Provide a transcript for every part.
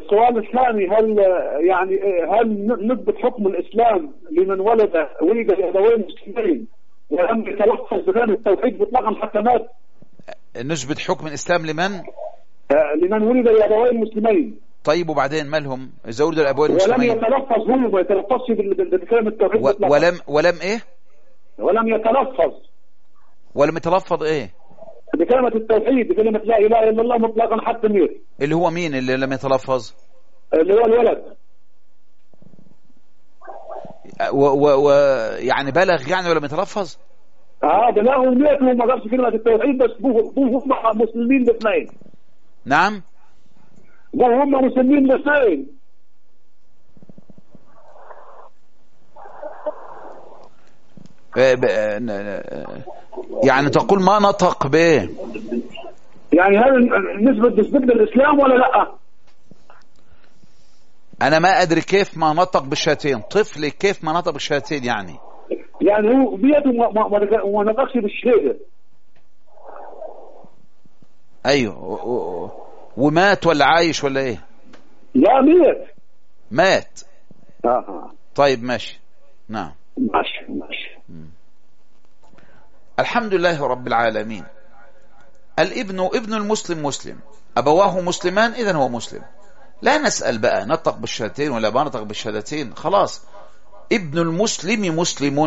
السؤال الثاني، هل نثبت حكم الإسلام لمن ولد بأبوين مسلمين ولم يتلفظ بكلمة التوحيد مطلقا حتى مات؟ نثبت حكم الإسلام لمن ولد بأبوين مسلمين. طيب وبعدين مالهم إذا ولدوا الأبوين المسلمين ولم يتلفظ، هو ما يتلفظش بكلمة التوحيد مطلقا. ولم إيه؟ ولم يتلفظ إيه؟ بكلمة التوحيد، بكلمة لا إله إلا الله مطلقا حتى ميت. اللي هو مين اللي لم يتلفظ؟ اللي هو الولد. يعني بلغ يعني ولم يتلفظ؟ بلغ وميت وما قالش كلمة التوحيد، بس بوه هم مسلمين باثنين. نعم، بوه هم مسلمين باثنين. يعني تقول ما نطق به، يعني هل نسبة الإسلام ولا لا؟ أنا ما أدري كيف ما نطق بالشهادتين. طفل كيف ما نطق بالشهادتين يعني هو بيته ما نطقش بالشهادة. أيوه، ومات ولا عايش ولا إيه؟ لا مات. طيب ماشي. نعم ماشي. الحمد لله رب العالمين. ابن المسلم مسلم، أبواه مسلمان، إذن هو مسلم. لا نسأل بقى نطق بالشهادتين ولا ما نطق بالشهادتين، خلاص. ابن المسلم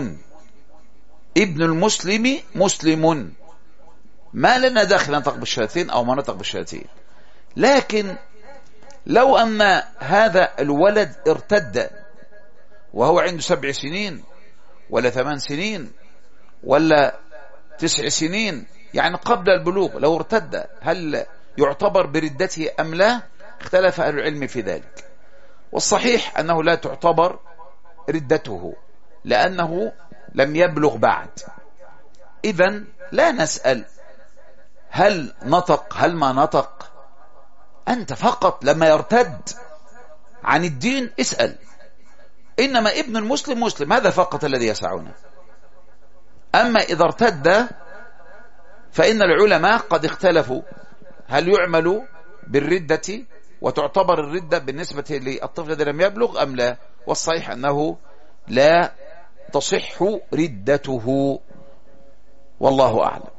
مسلم، ما لنا داخل نطق بالشهادتين أو ما نطق بالشهادتين. لكن لو أن هذا الولد ارتد وهو عنده 7 سنين ولا 8 سنين ولا 9 سنين، يعني قبل البلوغ، لو ارتد هل يعتبر بردته أم لا؟ اختلف أهل العلم في ذلك، والصحيح أنه لا تعتبر ردته لأنه لم يبلغ بعد. إذن لا نسأل هل نطق هل ما نطق، أنت فقط لما يرتد عن الدين اسأل. إنما ابن المسلم مسلم، هذا فقط الذي يسعنا. أما إذا ارتد فإن العلماء قد اختلفوا هل يعمل بالردة وتعتبر الردة بالنسبة للطفل الذي لم يبلغ أم لا، والصحيح أنه لا تصح ردته، والله أعلم.